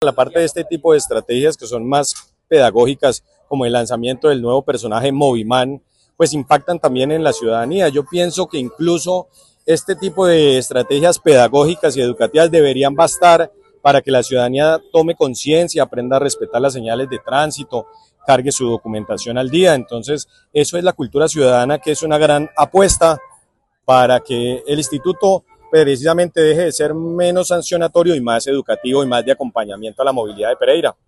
La parte de este tipo de estrategias que son más pedagógicas, como el lanzamiento del nuevo personaje Moviman, pues impactan también en la ciudadanía. Yo pienso que incluso este tipo de estrategias pedagógicas y educativas deberían bastar para que la ciudadanía tome conciencia, aprenda a respetar las señales de tránsito, cargue su documentación al día. Entonces, eso es la cultura ciudadana, que es una gran apuesta para que el instituto precisamente deje de ser menos sancionatorio y más educativo y más de acompañamiento a la movilidad de Pereira.